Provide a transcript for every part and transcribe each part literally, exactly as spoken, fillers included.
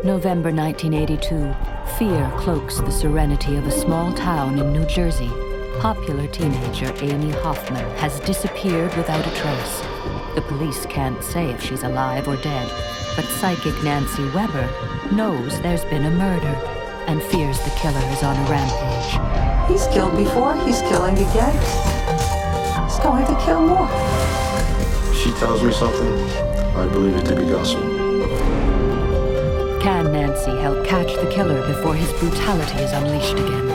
November nineteen eighty-two. Fear cloaks the serenity of a small town in New Jersey. Popular teenager Amy Hoffman has disappeared without a trace. The police can't say if she's alive or dead, but psychic Nancy Weber knows there's been a murder and fears the killer is on a rampage. He's killed before, he's killing again. He's going to kill more. If she tells me something, I believe it to be gospel. Can Nancy help catch the killer before his brutality is unleashed again?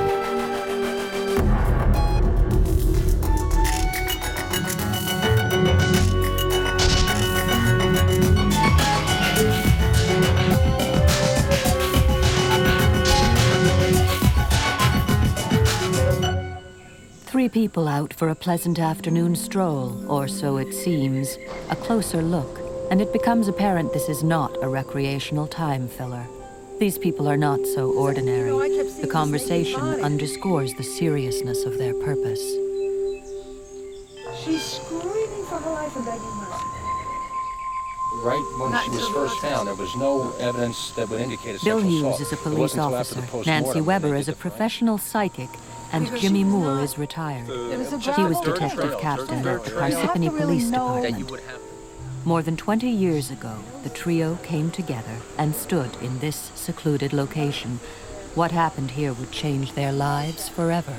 Three people out for a pleasant afternoon stroll, or so it seems. A closer look, and it becomes apparent this is not a recreational time filler. These people are not so ordinary. The conversation underscores the seriousness of their purpose. She's screaming for her life and begging mercy. Right when Not she was until first the found, there was no evidence that would indicate a Bill sexual Hughes assault. is a It police wasn't until after officer. the postmortem Nancy when Weber they is a did the crime. professional psychic, and Because Jimmy she was Moore not- is retired. It was a He was gravel detective trail. captain at the You have to Parsippany really Police know- That you Department. would have. More than twenty years ago, the trio came together and stood in this secluded location. What happened here would change their lives forever.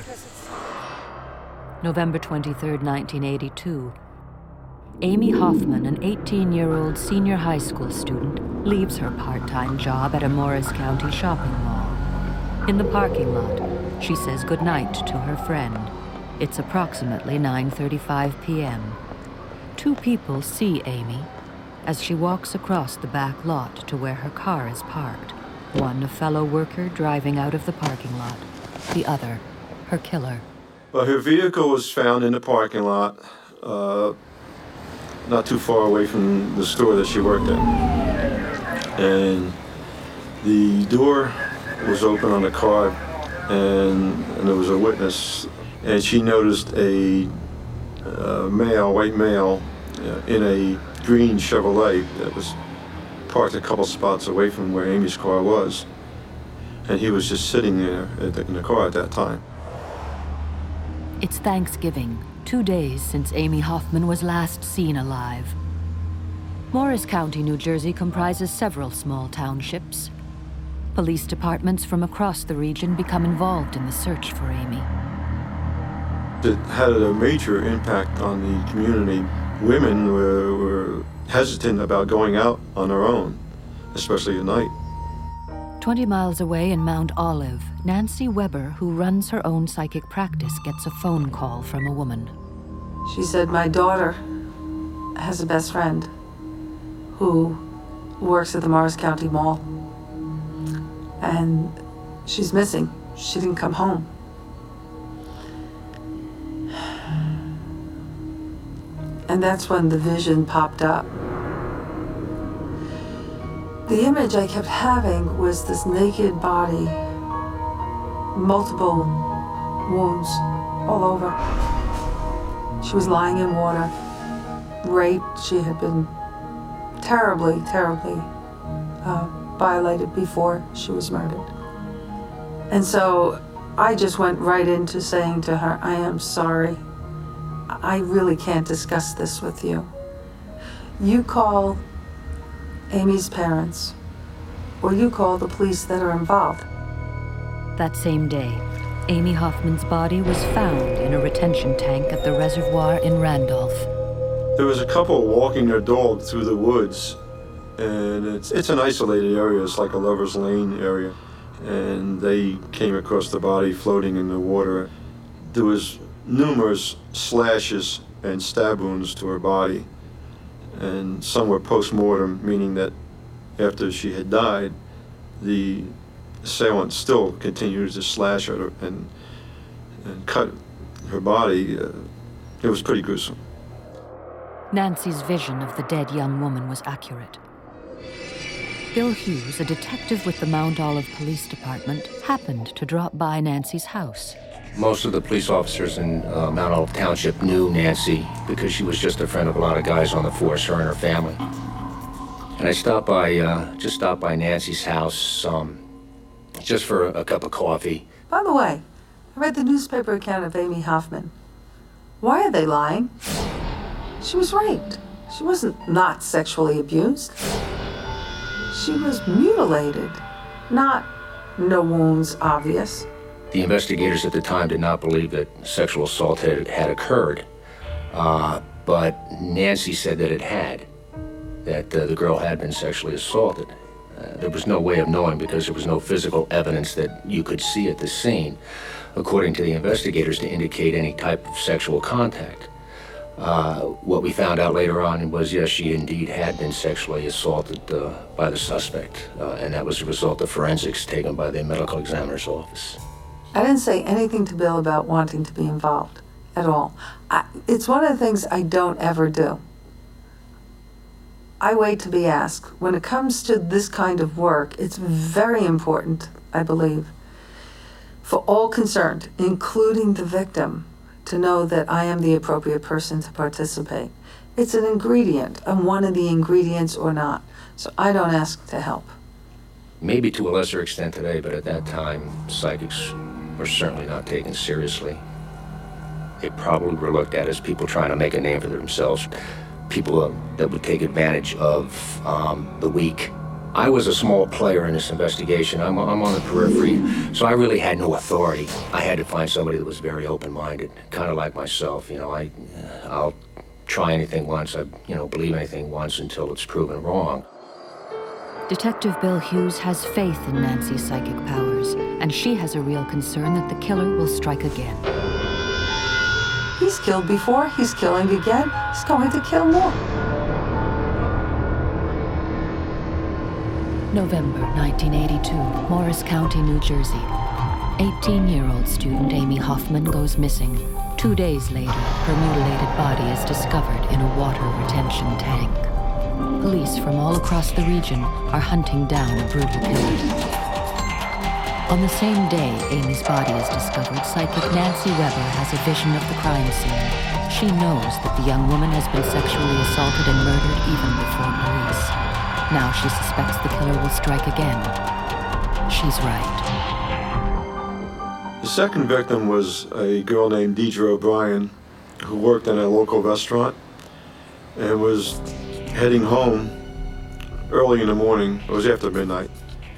November twenty-third, nineteen eighty-two. Amy Hoffman, an eighteen-year-old senior high school student, leaves her part-time job at a Morris County shopping mall. In the parking lot, she says goodnight to her friend. It's approximately nine thirty-five p m Two people see Amy as she walks across the back lot to where her car is parked. One, a fellow worker driving out of the parking lot. The other, her killer. Well, her vehicle was found in the parking lot, uh, not too far away from the store that she worked at. And the door was open on the car, and, and there was a witness, and she noticed a uh, male, white male, uh, in a green Chevrolet that was parked a couple spots away from where Amy's car was. And he was just sitting there at the, in the car at that time. It's Thanksgiving, two days since Amy Hoffman was last seen alive. Morris County, New Jersey comprises several small townships. Police departments from across the region become involved in the search for Amy. It had a major impact on the community. Women were, were hesitant about going out on their own, especially at night. Twenty miles away in Mount Olive, Nancy Weber, who runs her own psychic practice, gets a phone call from a woman. She said, my daughter has a best friend who works at the Morris County Mall. And she's missing. She didn't come home. And that's when the vision popped up. The image I kept having was this naked body, multiple wounds all over. She was lying in water, raped. She had been terribly, terribly uh, violated before she was murdered. And so I just went right into saying to her, I am sorry. I really can't discuss this with you. You call Amy's parents, or you call the police that are involved. That same day, Amy Hoffman's body was found in a retention tank at the reservoir in Randolph. There was a couple walking their dog through the woods, and it's, it's an isolated area. It's like a lover's lane area. And they came across the body floating in the water. There was numerous slashes and stab wounds to her body, and some were post-mortem, meaning that after she had died, the assailant still continued to slash her and, and cut her body. Uh, it was pretty gruesome. Nancy's vision of the dead young woman was accurate. Bill Hughes, a detective with the Mount Olive Police Department, happened to drop by Nancy's house. Most of the police officers in uh, Mount Olive Township knew Nancy because she was just a friend of a lot of guys on the force, her and her family. And I stopped by, uh, just stopped by Nancy's house, um, just for a, a cup of coffee. By the way, I read the newspaper account of Amy Hoffman. Why are they lying? She was raped. She wasn't not sexually abused. She was mutilated, not no wounds obvious. The investigators at the time did not believe that sexual assault had, had occurred, uh, but Nancy said that it had, that uh, the girl had been sexually assaulted. Uh, there was no way of knowing because there was no physical evidence that you could see at the scene, according to the investigators, to indicate any type of sexual contact. Uh, what we found out later on was, yes, she indeed had been sexually assaulted uh, by the suspect, uh, and that was a result of forensics taken by the medical examiner's office. I didn't say anything to Bill about wanting to be involved at all. I, it's one of the things I don't ever do. I wait to be asked. When it comes to this kind of work, it's very important, I believe, for all concerned, including the victim, to know that I am the appropriate person to participate. It's an ingredient. I'm one of the ingredients or not. So I don't ask to help. Maybe to a lesser extent today, but at that time, psychics were certainly not taken seriously. They probably were looked at as people trying to make a name for themselves, people uh, that would take advantage of um, the weak. I was a small player in this investigation. I'm, I'm on the periphery, so I really had no authority. I had to find somebody that was very open-minded, kind of like myself. You know, I, I'll try anything once, I, you know, believe anything once until it's proven wrong. Detective Bill Hughes has faith in Nancy's psychic powers, and she has a real concern that the killer will strike again. He's killed before, he's killing again, he's going to kill more. November nineteen eighty-two, Morris County, New Jersey. eighteen-year-old student Amy Hoffman goes missing. Two days later, her mutilated body is discovered in a water retention tank. Police from all across the region are hunting down a brutal killer. On the same day Amy's body is discovered, psychic Nancy Weber has a vision of the crime scene. She knows that the young woman has been sexually assaulted and murdered even before police. Now she suspects the killer will strike again. She's right. The second victim was a girl named Deidre O'Brien, who worked in a local restaurant and was heading home early in the morning. It was after midnight.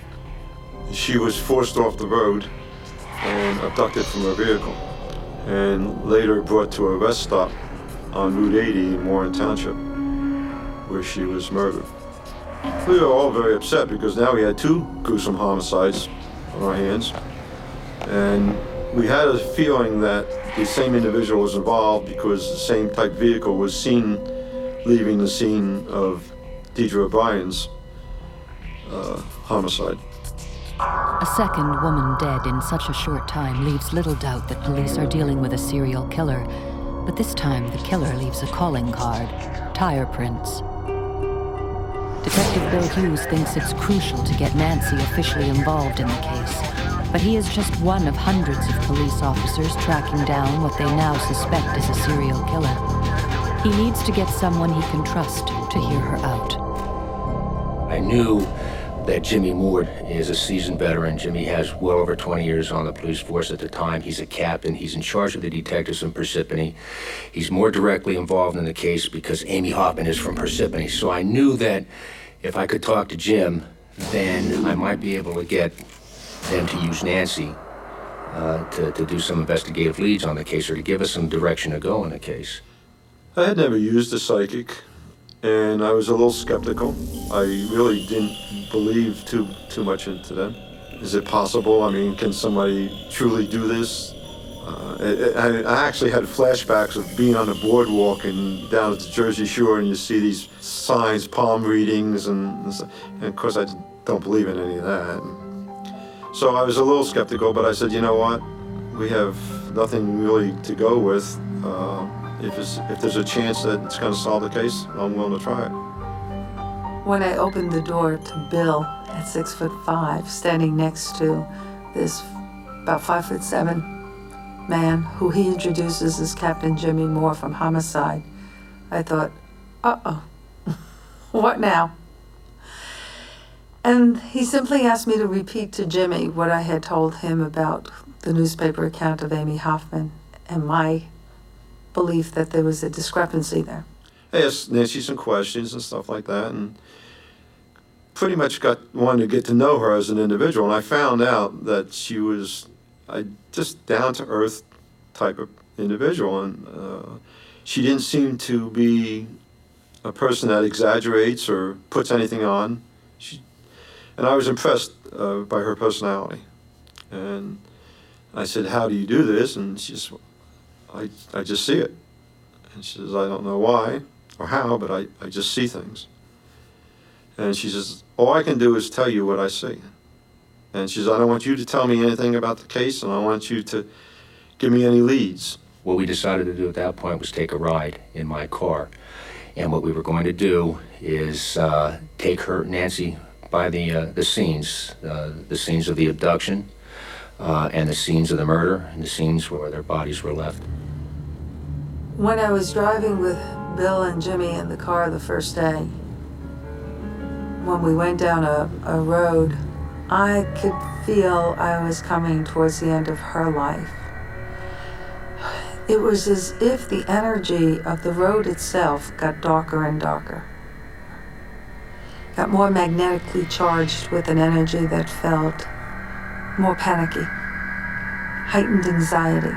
She was forced off the road and abducted from her vehicle, and later brought to a rest stop on Route eighty in Warren Township, where she was murdered. We were all very upset because now we had two gruesome homicides on our hands, and we had a feeling that the same individual was involved because the same type vehicle was seen leaving the scene of Deidre O'Brien's uh, homicide. A second woman dead in such a short time leaves little doubt that police are dealing with a serial killer, but this time the killer leaves a calling card, tire prints. Detective Bill Hughes thinks it's crucial to get Nancy officially involved in the case, but he is just one of hundreds of police officers tracking down what they now suspect is a serial killer. He needs to get someone he can trust to hear her out. I knew that Jimmy Moore is a seasoned veteran. Jimmy has well over twenty years on the police force at the time. He's a captain. He's in charge of the detectives in Parsippany. He's more directly involved in the case because Amy Hoffman is from Parsippany. So I knew that if I could talk to Jim, then I might be able to get them to use Nancy uh, to, to do some investigative leads on the case or to give us some direction to go in the case. I had never used a psychic, and I was a little skeptical. I really didn't believe too too much into them. Is it possible? I mean, can somebody truly do this? Uh, I, I actually had flashbacks of being on the boardwalk and down at the Jersey Shore, and you see these signs, palm readings, and, and of course I don't believe in any of that. So I was a little skeptical, but I said, you know what? We have nothing really to go with. Uh, If, it's, if there's a chance that it's going to solve the case, I'm willing to try it. When I opened the door to Bill at six foot five, standing next to this about five foot seven man who he introduces as Captain Jimmy Moore from Homicide, I thought, uh-oh, what now? And he simply asked me to repeat to Jimmy what I had told him about the newspaper account of Amy Hoffman and my belief that there was a discrepancy there. I asked Nancy some questions and stuff like that, and pretty much got wanted to get to know her as an individual. And I found out that she was a just down-to-earth type of individual, and uh, she didn't seem to be a person that exaggerates or puts anything on. She, and I was impressed uh, by her personality. And I said, "How do you do this?" And she said, I, I just see it. And she says, "I don't know why or how, but I, I just see things." And she says, "All I can do is tell you what I see." And she says, "I don't want you to tell me anything about the case, and I don't want you to give me any leads." What we decided to do at that point was take a ride in my car. And what we were going to do is uh, take her, Nancy, by the, uh, the scenes, uh, the scenes of the abduction, uh, and the scenes of the murder, and the scenes where their bodies were left. When I was driving with Bill and Jimmy in the car the first day, when we went down a, a road, I could feel I was coming towards the end of her life. It was as if the energy of the road itself got darker and darker. Got more magnetically charged with an energy that felt more panicky, heightened anxiety.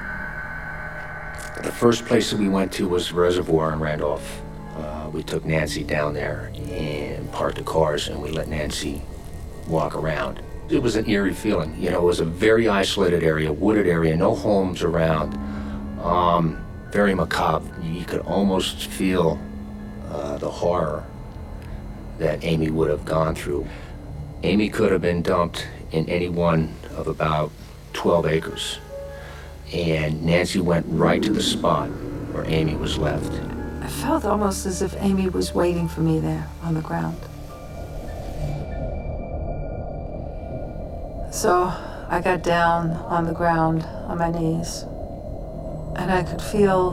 The first place that we went to was the Reservoir in Randolph. Uh, we took Nancy down there and parked the cars, and we let Nancy walk around. It was an eerie feeling. You know, it was a very isolated area, wooded area, no homes around. Um, very macabre. You could almost feel uh, the horror that Amy would have gone through. Amy could have been dumped in any one of about twelve acres. And Nancy went right to the spot where Amy was left. I felt almost as if Amy was waiting for me there on the ground. So I got down on the ground on my knees, and I could feel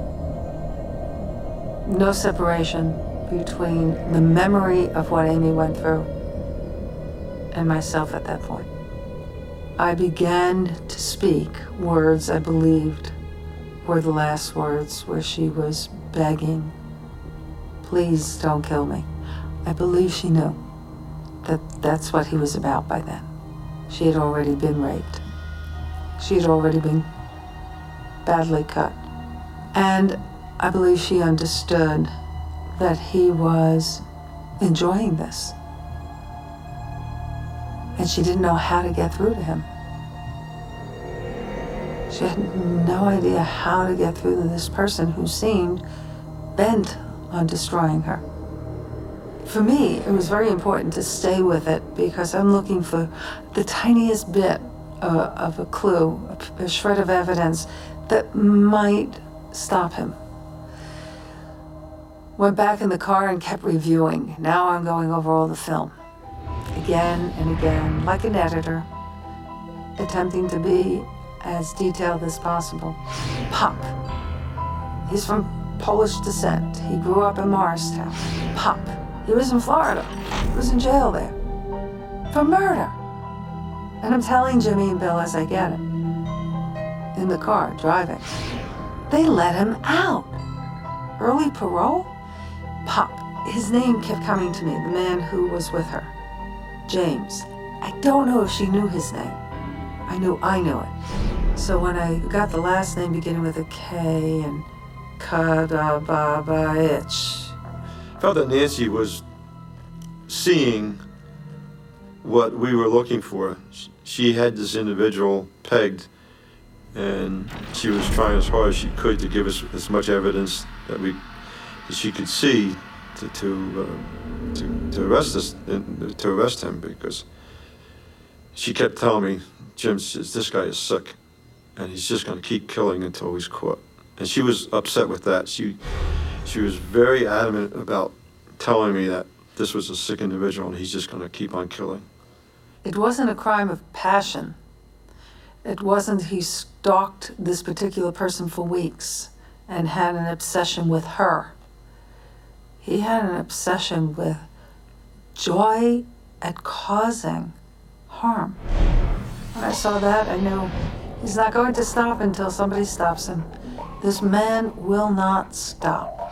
no separation between the memory of what Amy went through and myself at that point. I began to speak words I believed were the last words, where she was begging, "Please don't kill me." I believe she knew that that's what he was about by then. She had already been raped. She had already been badly cut. And I believe she understood that he was enjoying this. And she didn't know how to get through to him. She had no idea how to get through to this person who seemed bent on destroying her. For me, it was very important to stay with it because I'm looking for the tiniest bit uh, of a clue, a, a shred of evidence that might stop him. Went back in the car and kept reviewing. Now I'm going over all the film. Again and again, like an editor, attempting to be as detailed as possible. Pop. He's from Polish descent. He grew up in Morristown. Pop. He was in Florida. He was in jail there for murder. And I'm telling Jimmy and Bill as I get it, in the car, driving, they let him out. Early parole? Pop. His name kept coming to me, the man who was with her. James. I don't know if she knew his name. I knew I knew it. So when I got the last name beginning with a K and Kadababaich. I felt that Nancy was seeing what we were looking for. She had this individual pegged, and she was trying as hard as she could to give us as much evidence that we that she could see to to uh, to, to arrest us to arrest him, because she kept telling me, "Jim says this guy is sick, and he's just going to keep killing until he's caught." And she was upset with that. She she was very adamant about telling me that this was a sick individual and he's just going to keep on killing. It wasn't a crime of passion. It wasn't he stalked this particular person for weeks and had an obsession with her. He had an obsession with joy at causing harm. When I saw that, I knew he's not going to stop until somebody stops him. This man will not stop.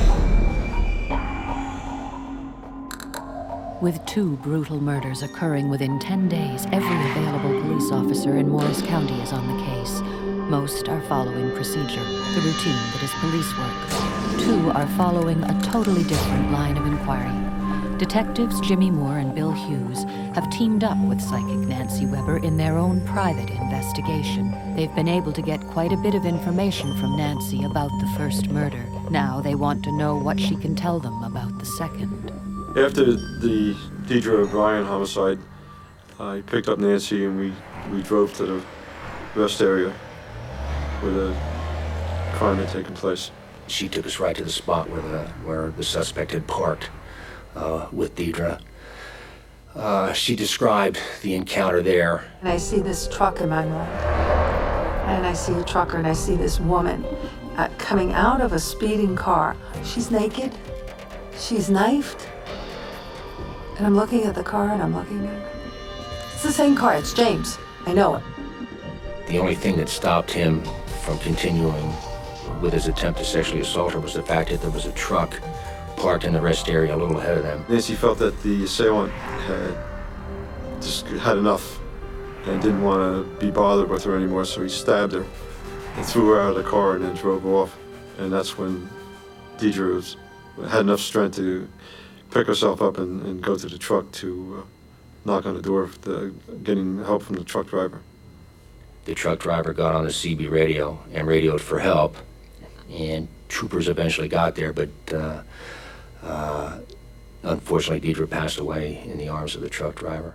With two brutal murders occurring within ten days, every available police officer in Morris County is on the case. Most are following procedure, the routine that is police work. Two are following a totally different line of inquiry. Detectives Jimmy Moore and Bill Hughes have teamed up with psychic Nancy Weber in their own private investigation. They've been able to get quite a bit of information from Nancy about the first murder. Now they want to know what she can tell them about the second. After the Deidre O'Brien homicide, I picked up Nancy and we, we drove to the rest area where the crime had taken place. She took us right to the spot where the, where the suspect had parked uh, with Deidre. Uh, she described the encounter there. And I see this truck in my mind. And I see a trucker and I see this woman uh, coming out of a speeding car. She's naked. She's knifed. And I'm looking at the car and I'm looking at... It's the same car, it's James. I know it. The only thing that stopped him from continuing with his attempt to sexually assault her was the fact that there was a truck parked in the rest area a little ahead of them. Nancy felt that the assailant had just had enough and didn't want to be bothered with her anymore, so he stabbed her and threw her out of the car and then drove off. And that's when Deidre was, had enough strength to pick herself up and, and go to the truck to uh, knock on the door, the, getting help from the truck driver. The truck driver got on the C B radio and radioed for help, and troopers eventually got there, but uh, uh, unfortunately Deidre passed away in the arms of the truck driver.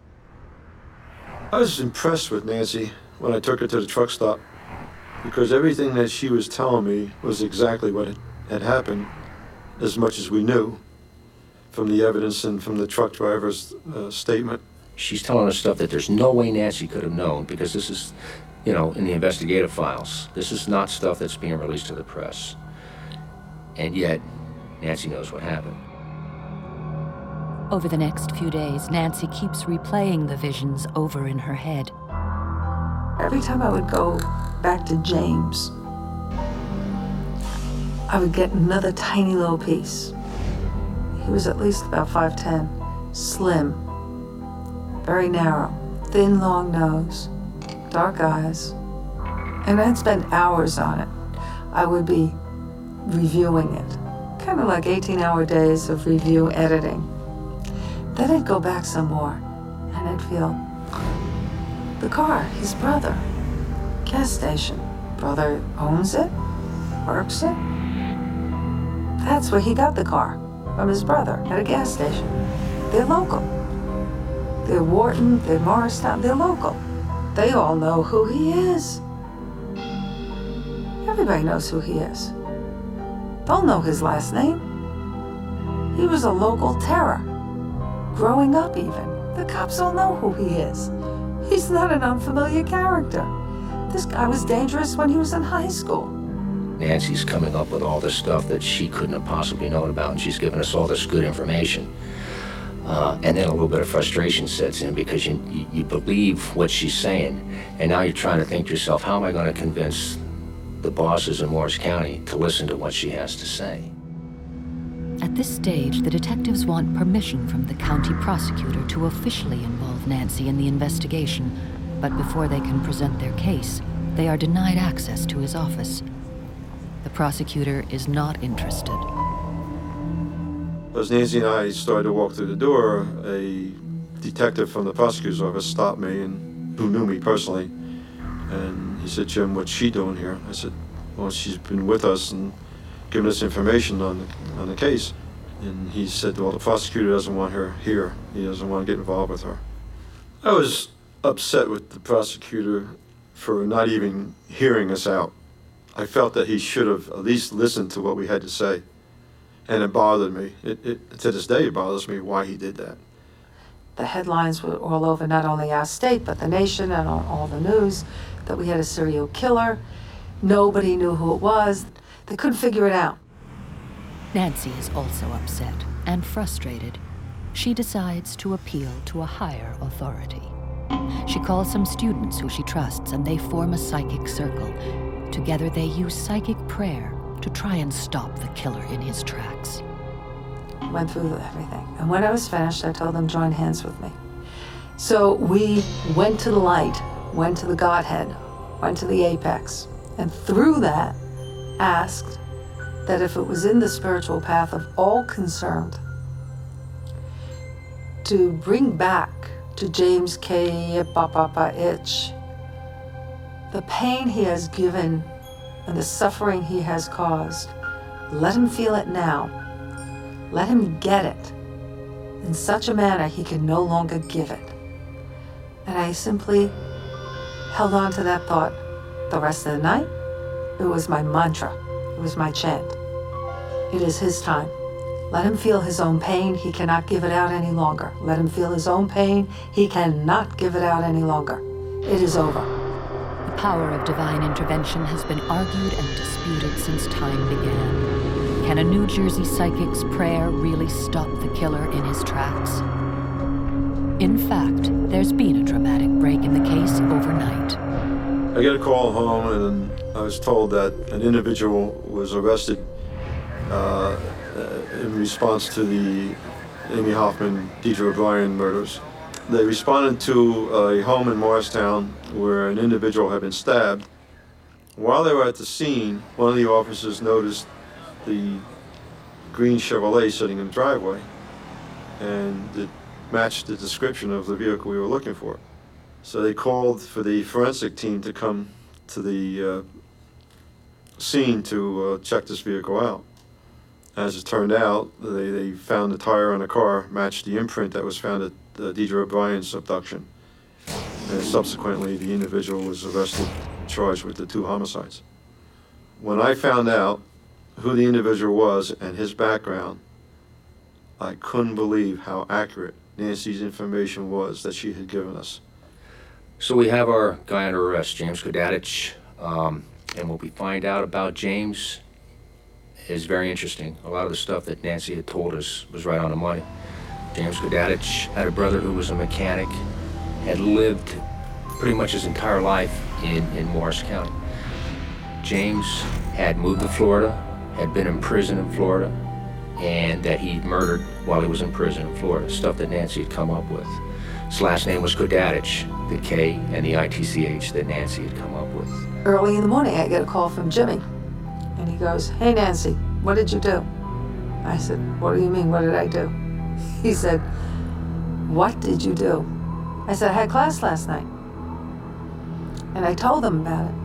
I was impressed with Nancy when I took her to the truck stop because everything that she was telling me was exactly what had happened, as much as we knew from the evidence and from the truck driver's uh, statement. She's telling us stuff that there's no way Nancy could have known because this is, you know, in the investigative files. This is not stuff that's being released to the press. And yet, Nancy knows what happened. Over the next few days, Nancy keeps replaying the visions over in her head. Every time I would go back to James, I would get another tiny little piece. He was at least about five ten, slim, very narrow, thin, long nose, dark eyes. And I'd spend hours on it. I would be reviewing it, kind of like eighteen-hour days of review editing. Then I'd go back some more, and I'd feel the car, his brother, gas station. Brother owns it, works it. That's where he got the car, from his brother at a gas station. They're local. They're Wharton, they're Morristown, they're local. They all know who he is. Everybody knows who he is. They'll know his last name. He was a local terror. Growing up even, the cops all know who he is. He's not an unfamiliar character. This guy was dangerous when he was in high school. Nancy's coming up with all this stuff that she couldn't have possibly known about, and she's giving us all this good information. Uh, and then a little bit of frustration sets in because you, you, you believe what she's saying, and now you're trying to think to yourself, how am I going to convince the bosses in Morris County to listen to what she has to say? At this stage, the detectives want permission from the county prosecutor to officially involve Nancy in the investigation, but before they can present their case, they are denied access to his office. The prosecutor is not interested. As Nancy and I started to walk through the door, a detective from the prosecutor's office stopped me, and who knew me personally, and he said, "Jim, what's she doing here?" I said, "Well, she's been with us and giving us information on the, on the case." And he said, "Well, the prosecutor doesn't want her here. He doesn't want to get involved with her." I was upset with the prosecutor for not even hearing us out. I felt that he should have at least listened to what we had to say. And it bothered me. It, it, to this day, it bothers me why he did that. The headlines were all over not only our state, but the nation and on all the news, that we had a serial killer. Nobody knew who it was. They couldn't figure it out. Nancy is also upset and frustrated. she decides to appeal to a higher authority. She calls some students who she trusts, and they form a psychic circle. Together they use psychic prayer to try and stop the killer in his tracks. Went through everything. And when I was finished, I told them, join hands with me. So we went to the light, went to the Godhead, went to the apex, and through that asked that if it was in the spiritual path of all concerned, to bring back to James K. Papa Itch the pain he has given and the suffering he has caused. Let him feel it now. Let him get it in such a manner he can no longer give it. And I simply held on to that thought the rest of the night. It was my mantra. It was my chant. It is his time. Let him feel his own pain. He cannot give it out any longer. Let him feel his own pain. He cannot give it out any longer. It is over. The power of divine intervention has been argued and disputed since time began. Can a New Jersey psychic's prayer really stop the killer in his tracks? In fact, there's been a dramatic break in the case overnight. I get a call home, and I was told that an individual was arrested uh, in response to the Amy Hoffman, Deidre O'Brien murders. They responded to a home in Morristown where an individual had been stabbed. While they were at the scene, one of the officers noticed the green Chevrolet sitting in the driveway, and it matched the description of the vehicle we were looking for. So they called for the forensic team to come to the uh, scene to uh, check this vehicle out. As it turned out, they, they found the tire on the car matched the imprint that was found at uh, Deidre O'Brien's abduction. And subsequently, the individual was arrested, charged with the two homicides. When I found out who the individual was and his background, I couldn't believe how accurate Nancy's information was that she had given us. So we have our guy under arrest, James Kodadich, um, and what we find out about James is very interesting. A lot of the stuff that Nancy had told us was right on the money. James Kodadich had a brother who was a mechanic, had lived pretty much his entire life in, in Morris County. James had moved to Florida, had been in prison in Florida, and that he murdered while he was in prison in Florida, stuff that Nancy had come up with. His last name was Kodadich, the K and the I T C H that Nancy had come up with. Early in the morning, I get a call from Jimmy. And he goes, hey, Nancy, what did you do? I said, what do you mean, what did I do? He said, what did you do? I said, I had class last night. And I told him about it.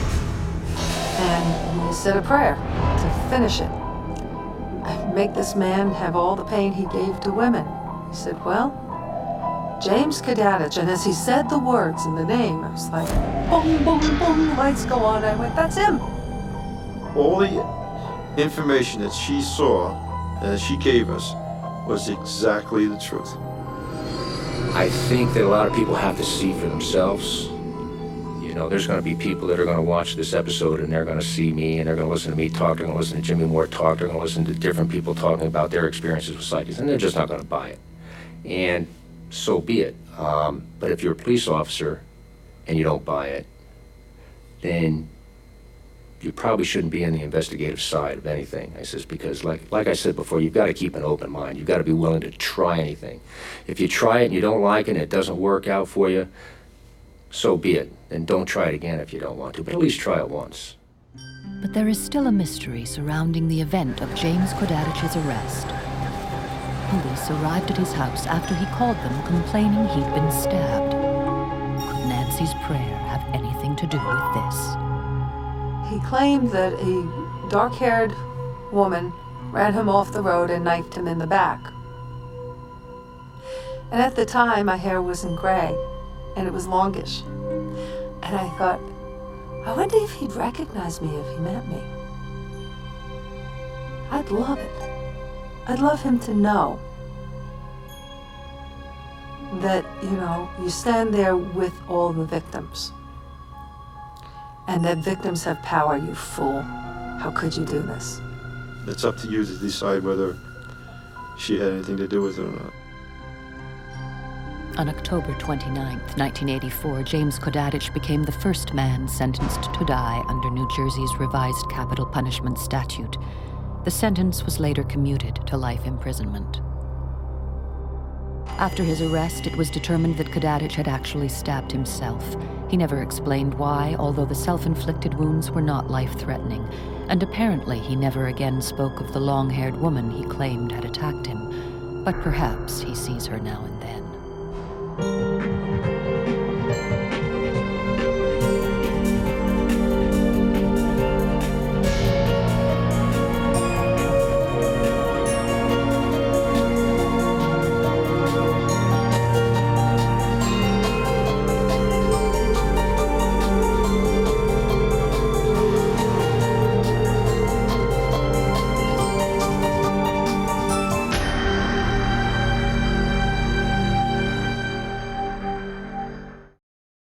And he said a prayer to finish it. I make this man have all the pain he gave to women. He said, well, James Kodadich. And as he said the words and the name, I was like, boom, boom, boom, lights go on. I went, that's him. All the information that she saw and that she gave us was exactly the truth. I think that a lot of people have to see for themselves. You know, there's going to be people that are going to watch this episode and they're going to see me and they're going to listen to me talk, they're going to listen to Jimmy Moore talk, they're going to listen to different people talking about their experiences with psychics, and they're just not going to buy it. And so be it. Um, but if you're a police officer and you don't buy it, then you probably shouldn't be in the investigative side of anything. I says, because like like I said before, you've got to keep an open mind. You've got to be willing to try anything. If you try it and you don't like it and it doesn't work out for you, so be it. And don't try it again if you don't want to, but at least try it once. But there is still a mystery surrounding the event of James Kodadich's arrest. Police arrived at his house after he called them complaining he'd been stabbed. Could Nancy's prayer have anything to do with this? He claimed that a dark-haired woman ran him off the road and knifed him in the back. And at the time, my hair wasn't gray, and it was longish. And I thought, I wonder if he'd recognize me if he met me. I'd love it. I'd love him to know that, you know, you stand there with all the victims. And that victims have power, you fool. How could you do this? It's up to you to decide whether she had anything to do with it or not. On October twenty-ninth, nineteen eighty-four, James Kodadich became the first man sentenced to die under New Jersey's revised capital punishment statute. The sentence was later commuted to life imprisonment. After his arrest, it was determined that Kodadich had actually stabbed himself. He never explained why, although the self-inflicted wounds were not life-threatening, and apparently he never again spoke of the long-haired woman he claimed had attacked him. But perhaps he sees her now and then.